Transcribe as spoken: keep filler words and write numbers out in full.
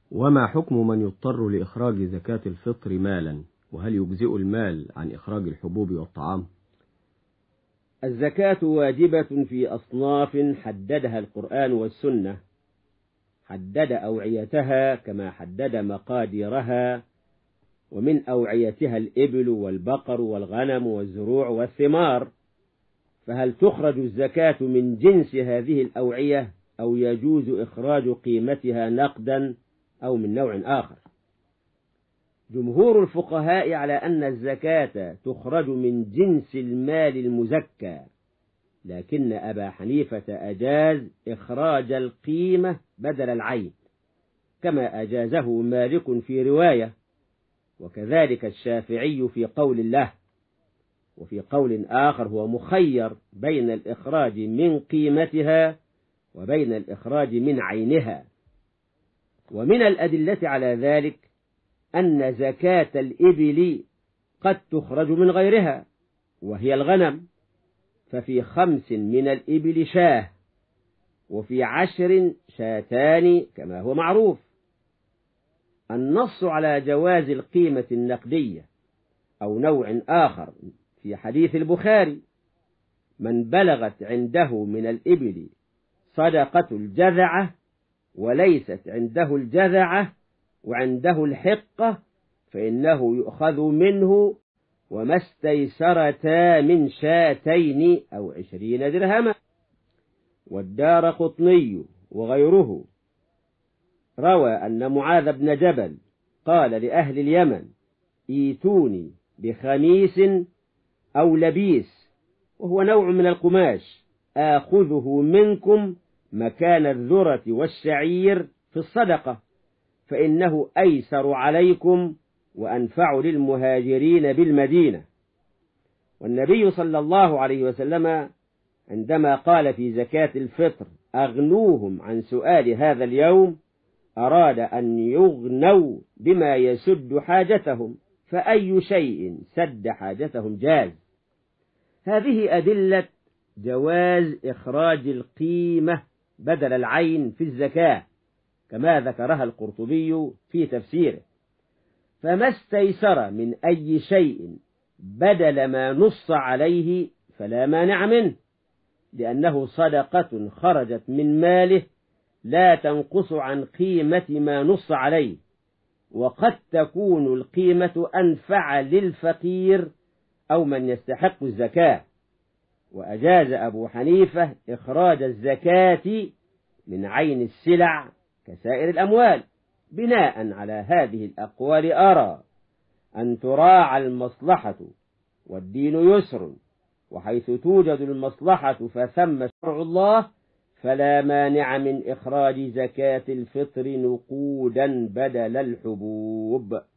وما حكم من يضطر لإخراج زكاة الفطر مالا؟ وهل يجزئ المال عن إخراج الحبوب والطعام؟ الزكاة واجبة في أصناف حددها القرآن والسنة، حدد أوعيتها كما حدد مقاديرها، ومن أوعيتها الإبل والبقر والغنم والزروع والثمار. فهل تخرج الزكاة من جنس هذه الأوعية أو يجوز إخراج قيمتها نقدا أو من نوع آخر؟ جمهور الفقهاء على أن الزكاة تخرج من جنس المال المزكى، لكن أبا حنيفة أجاز إخراج القيمة بدل العين كما أجازه مالك في رواية، وكذلك الشافعي في قول الله. وفي قول آخر هو مخير بين الإخراج من قيمتها وبين الإخراج من عينها. ومن الأدلة على ذلك أن زكاة الإبل قد تخرج من غيرها وهي الغنم، ففي خمس من الإبل شاه، وفي عشر شاتان كما هو معروف. النص على جواز القيمة النقدية أو نوع آخر في حديث البخاري: من بلغت عنده من الإبل صدقة الجذعة وليست عنده الجذعة وعنده الحقة فإنه يؤخذ منه وما استيسرتا من شاتين أو عشرين درهما. والدارقطني وغيره روى أن معاذ بن جبل قال لأهل اليمن: ايتوني بخميس أو لبيس، وهو نوع من القماش، آخذه منكم مكان الذرة والشعير في الصدقة، فإنه أيسر عليكم وأنفع للمهاجرين بالمدينة. والنبي صلى الله عليه وسلم عندما قال في زكاة الفطر: أغنوهم عن سؤال هذا اليوم، أراد أن يغنوا بما يسد حاجتهم، فأي شيء سد حاجتهم جاز. هذه أدلة جواز إخراج القيمة بدل العين في الزكاة كما ذكرها القرطبي في تفسيره. فما استيسر من أي شيء بدل ما نص عليه فلا مانع منه، لأنه صدقة خرجت من ماله لا تنقص عن قيمة ما نص عليه، وقد تكون القيمة أنفع للفقير أو من يستحق الزكاة. وأجاز أبو حنيفة إخراج الزكاة من عين السلع كسائر الأموال. بناء على هذه الأقوال أرى أن تراعى المصلحة والدين يسر، وحيث توجد المصلحة فثم شرع الله، فلا مانع من إخراج زكاة الفطر نقودا بدل الحبوب.